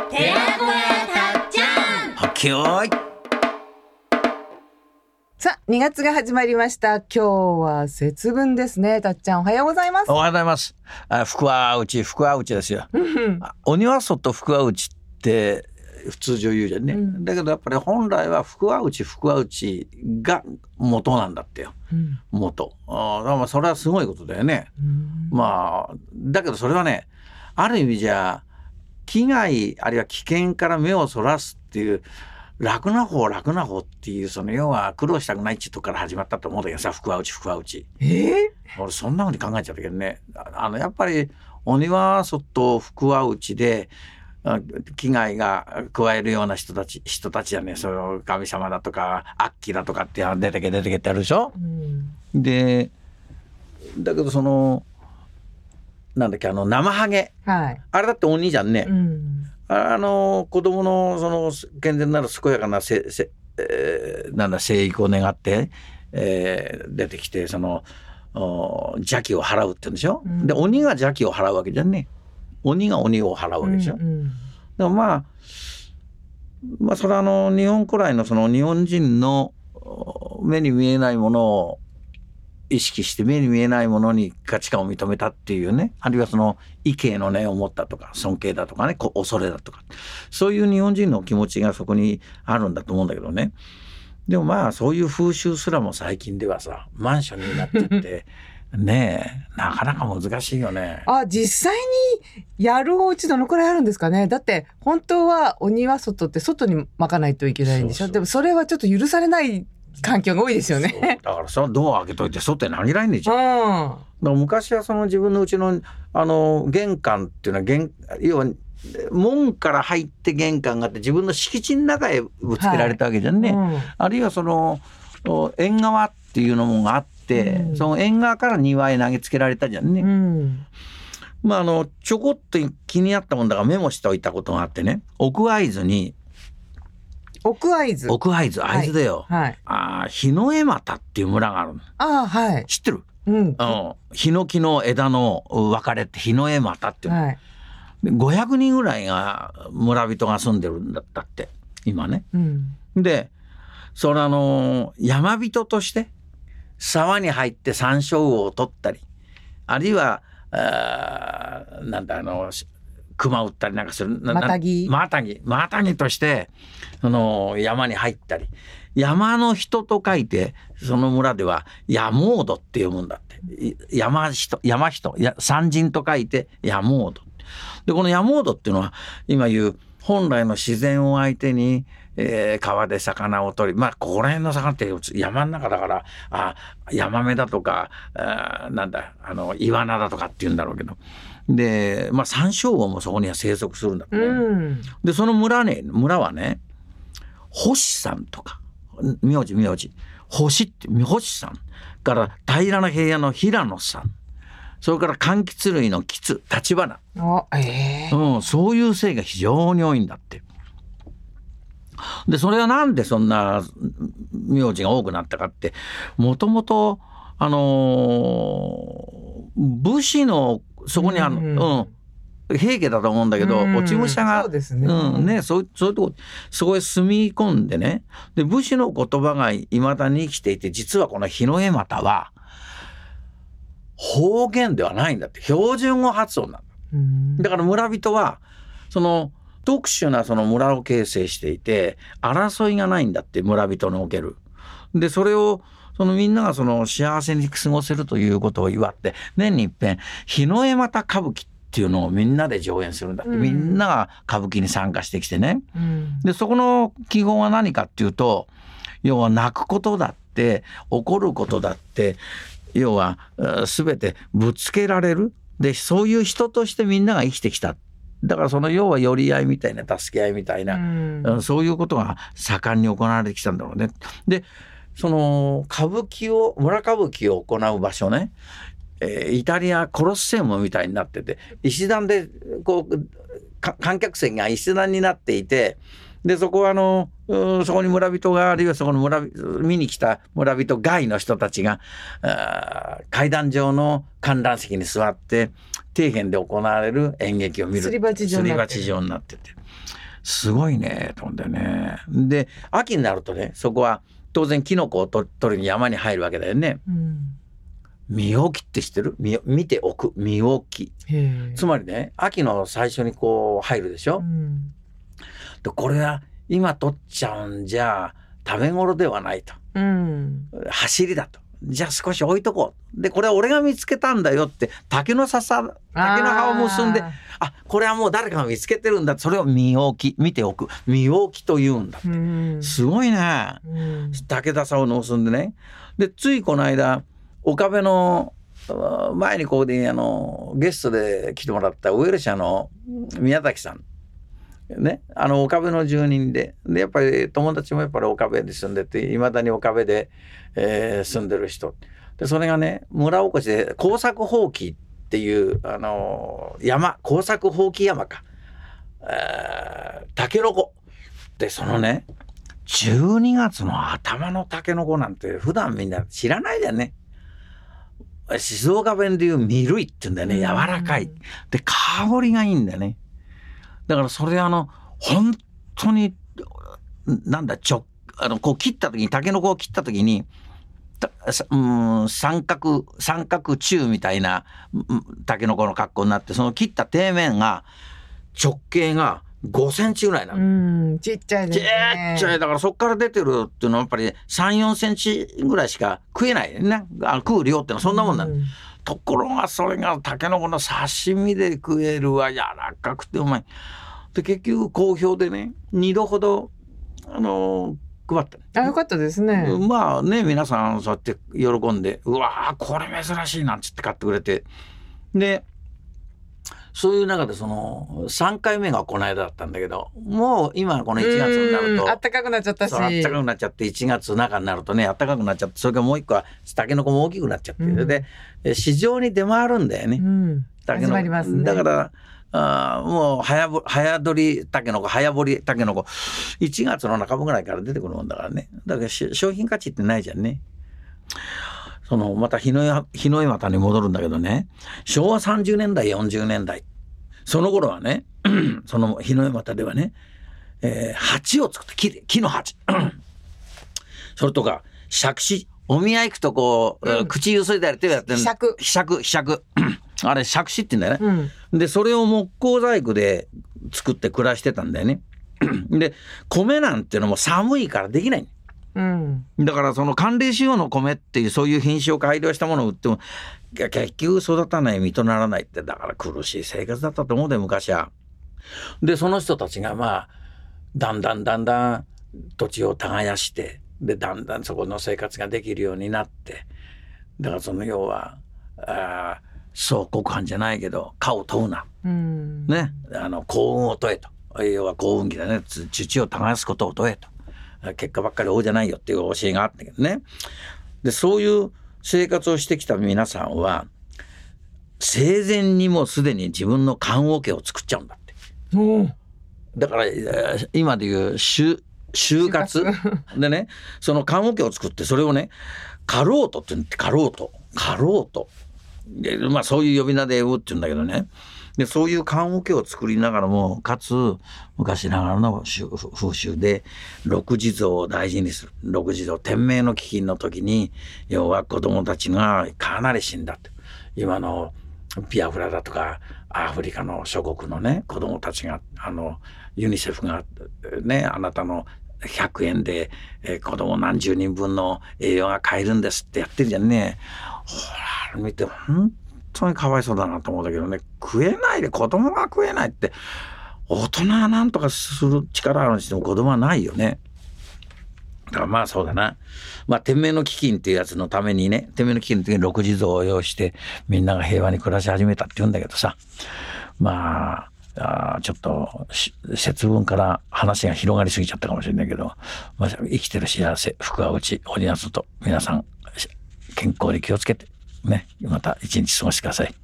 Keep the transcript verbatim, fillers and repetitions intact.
寺子屋たっちゃん。 はっけよーい。 さあにがつが始まりました。今日は節分ですね。たっちゃんおはようございます。 おはようございます。あ、福は内福は内ですよ。鬼は外福は内って普通上言うじゃんね、うん、だけどやっぱり本来は福は内福は内が元なんだってよ、うん、元。あ、まあそれはすごいことだよね、うん、まあだけどそれはね、ある意味じゃ危害あるいは危険から目をそらすっていう楽な方楽な方っていう、その要は苦労したくないっていうとこから始まったと思うんだけどさ、福は内福は内。 えー、 俺そんな風に考えちゃったけどね、あのやっぱり鬼は外福は内で危害が加えるような人たち人たちはね、その神様だとか悪鬼だとかって出てけ出てけってあるでしょ、うん、でだけどそのなんだっけ、あの生ハゲ、はい、あれだって鬼じゃんね、うん、あの子供のその健全なる健やかなせせ、えー、なんだ生育を願って、えー、出てきてその邪気を払うって言うんでしょ、うん、で鬼が邪気を払うわけじゃんね。鬼が鬼を払うわけでしょ、うんうん、でもまあまあそれはあの日本古来のその日本人の目に見えないものを意識して目に見えないものに価値観を認めたっていうね、あるいはその畏敬の念を持ったとか尊敬だとかね、恐れだとか、そういう日本人の気持ちがそこにあるんだと思うんだけどね。でもまあそういう風習すらも最近ではさマンションになっちゃってねえ、なかなか難しいよね。 あ、実際にやるお家どのくらいあるんですかね。だって本当は鬼は外って外に巻かないといけないんでしょ。そうそう、でもそれはちょっと許されない環境が多いですよね。 だからさ、ドア開けといて外に投げられんでしょ、うん、だから昔はその自分のうちのあの玄関っていうのは玄要は門から入って玄関があって自分の敷地の中へぶつけられたわけじゃんね、はい、うん、あるいはその縁側っていうのもがあって、うん、その縁側から庭へ投げつけられたじゃんね、うん、まああのちょこっと気になったもんだからメモしておいたことがあってね、奥会津に奥会津奥会津会津だよ、はいはい、あ、日の絵又っていう村があるの。 あ、はい、 知ってる、 うん、 あのヒノキの枝の分かれって日の絵又っていうの、はい、ごひゃくにんぐらいが村人が住んでるんだったって今ね、うん、でそれあの山人として沢に入って山椒魚を取ったり、あるいはあなんだあの熊撃ったりなんかするマタギマタギマタギとしてその山に入ったり、山の人と書いてその村では山人って読むんだって。山人山人や山人と書いて山人で、この山人っていうのは今言う本来の自然を相手に、えー、川で魚を取り、まあここら辺の魚って山の中だからあヤマメだとかあなんだあのイワナだとかって言うんだろうけど、でまあ山椒魚もそこには生息するんだってね、うん、でその村ね村はね星さんとか名字名字星って星さんから平らな平野の平野さん、それから柑橘類の橘立花、えーうん、そういう姓が非常に多いんだって。でそれはなんでそんな名字が多くなったかって、もともとあのー、武士のそこにあの、うんうん、平家だと思うんだけど、落ち武者がそうですね、うんね、そうそういうとこそこへ住み込んでね、で武士の言葉がいまだに生きていて、実はこの日の絵又は方言ではないんだって、標準語発音なんだ。うんだから村人はその特殊なその村を形成していて争いがないんだって、村人のおける。でそれをそのみんながその幸せに過ごせるということを祝って年に一遍日の絵又歌舞伎っていうのをみんなで上演するんだって、うん、みんなが歌舞伎に参加してきてね、うん、でそこの記号は何かっていうと、要は泣くことだって怒ることだって要は全てぶつけられる。でそういう人としてみんなが生きてきた。だからその要は寄り合いみたいな助け合いみたいな、うん、そういうことが盛んに行われてきたんだろうね。でその歌舞伎を村歌舞伎を行う場所ね、えー、イタリアコロッセウムみたいになってて、石段でこう観客席が石段になっていて、でそこはあのそこに村人が、あるいはそこの村見に来た村人外の人たちが階段上の観覧席に座って底辺で行われる演劇を見る。 すり鉢状になってる。 すり鉢状になっててすごいねと思ってね。で秋になるとねそこは当然キノコをと取りに山に入るわけだよね。 うん身置きって知ってる？見見ておく身置き。 へつまりね秋の最初にこう入るでしょ、 うん、 でこれは今取っちゃうんじゃ食べ頃ではないと、 うん、 走りだと、じゃあ少し置いとこう、でこれは俺が見つけたんだよって竹の笹竹の葉を結んで、ああこれはもう誰かが見つけてるんだ、それを身置き見ておく身置きと言うんだ、 うん、 すごいね、うん、竹笹を結んでね。でついこの間岡部の前にここであのゲストで来てもらったウェルシャの宮崎さんね、あの岡部の住人で、でやっぱり友達もやっぱり岡部に住んでていまだに岡部で、えー、住んでる人で、それがね村おこしで耕作放棄っていうあの山耕作放棄山か、えー、タケノコで、そのねじゅうにがつの頭のタケノコなんて普段みんな知らないじゃんね。静岡弁でいうミルイって言うんだよね、柔らかいで香りがいいんだよね。だからそれあの本当になんだちょあのこう切った時にタケノコを切った時にうん三角三角柱みたいなタケノコの格好になって、その切った底面が直径がごセンチぐらいなの。 うんちっちゃいですね。 ちっちゃいだからそこから出てるっていうのはやっぱりさん、よんセンチぐらいしか食えないね。あの食う量ってのはそんなもんなの、うん、ところがそれがタケノコの刺身で食えるわ、柔らかくてうまいで、結局好評でねにどほどあのー、配った。 あよかったですね。 まあね皆さんそうやって喜んで、うわーこれ珍しいなんつって買ってくれて、でそういう中でそのさんかいめがこの間だったんだけど、もう今このいちがつになると暖かくなっちゃったし、 暖かくなっちゃっていちがつ中になるとね暖かくなっちゃって、それからもう一個はタケノコも大きくなっちゃって、うん、で市場に出回るんだよね、うん、タケノコ始まりますね。だからあもう早ぼ早取りタケノコ早掘りタケノコいちがつの中頃ぐらいから出てくるもんだからね。だから商品価値ってないじゃんね。そのまた日の岩日の岩田に戻るんだけどね、しょうわさんじゅうねんだいよんじゅうねんだいその頃はねその日の岩田ではね、えー、鉢を作って木で木の鉢それとか杓子、お見合い行くとこう、うん、口ゆすいだり手をやってるひしゃくひしゃくひしゃくあれ杓子って言うんだよね、うん、でそれを木工細工で作って暮らしてたんだよねで米なんてのも寒いからできない、うん、だからその寒冷仕様の米っていうそういう品種を改良したものを売っても結局育たない実とならないって、だから苦しい生活だったと思うで昔は。でその人たちがまあだんだんだんだん土地を耕して、でだんだんそこの生活ができるようになって、だからその要はあそう国藩じゃないけど家を問うな、うん、ね、あの幸運を問えと、要は幸運期だね、土を耕すことを問えと、結果ばっかり王じゃないよっていう教えがあったけどね。でそういう生活をしてきた皆さんは生前にもすでに自分の棺桶を作っちゃうんだって。うん、だから今でいう就就活でね、その棺桶を作ってそれをねカロートって言ってカロートカロートで、まあそういう呼び名で呼ぶって言うんだけどね。でそういう棺桶を作りながらもかつ昔ながらの風習で六地蔵を大事にする。六地蔵天明の飢饉の時に要は子供たちがかなり死んだって、今のビアフラだとかアフリカの諸国のね子供たちがあのユニセフがねあなたのひゃくえんで、えー、子供何十人分の栄養が買えるんですってやってるじゃんね。ほら見て本当にかわいそうだなと思うんだけどね、食えないで子供が食えないって大人はなんとかする力あるにしても子供はないよね。だからまあそうだな、まあ天明の飢饉っていうやつのためにね、天明の飢饉の時に六地蔵を要してみんなが平和に暮らし始めたって言うんだけどさ、まああちょっと節分から話が広がりすぎちゃったかもしれないけど、まあ、生きてる幸せ福は内おりやすと皆さん健康に気をつけてねまた一日過ごしてください。